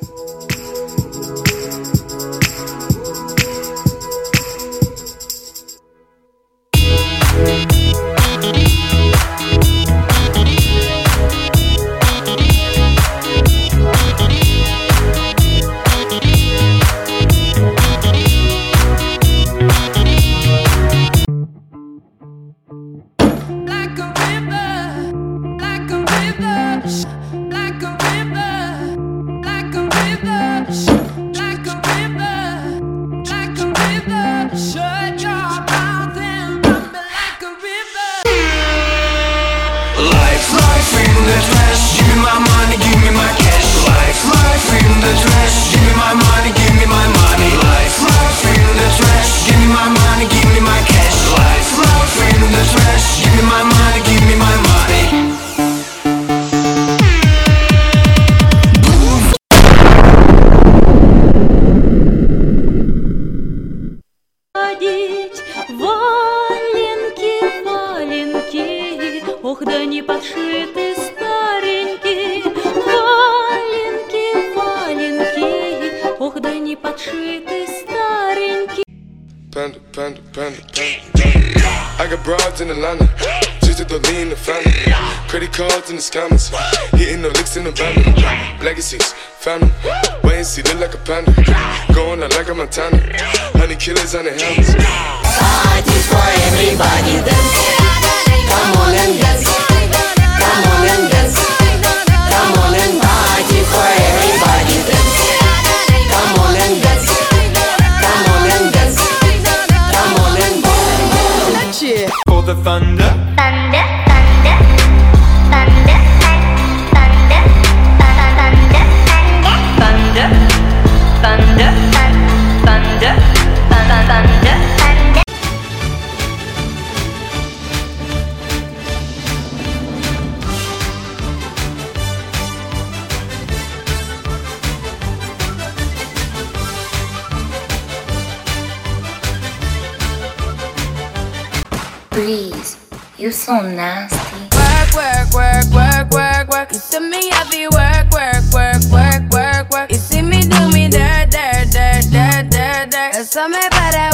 Ох, да не подшиты старенькие валенки, валенки. Ох, да не подшиты старенькие. Panda, panda, panda, panda. I got broads in Atlanta, just to throw in the family. Credit cards in the scammers, hitting the licks in the van. Legacies, found them, wait and see, look like a panda. Going out like a Montana, honey killers on the helmets. Parties for everybody, dance. Come on and dance. Come on and dance. Come on and party for everybody, dance. Come on and dance. Come on and dance. Come on and dance. Let's cheer for the thunder. Thunder, thunder, thunder, thunder, thunder, thunder, thunder, thunder, thunder, thunder. Breeze, you so nasty. Work, work, work, work, work, work. You see me happy work, work, work, work, work, work. You see me do me dirt, dirt, dirt, dirt, dirt, dirt. Eso me para